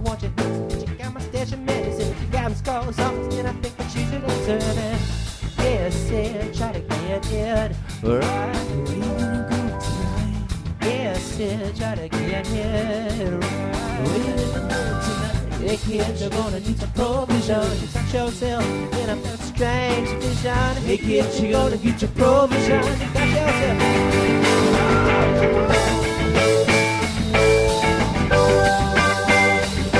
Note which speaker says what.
Speaker 1: want you. Check out my stash of medicine. Got my scars off, and I think that you should listen. And yeah, said, try to get it right. Where you gonna go tonight? Yeah, said, try to get it right. Where you gonna go tonight? Yeah, kids, you're gonna need some provision. You set yourself in a strange vision. Hey, kids, you're gonna get your provision. You got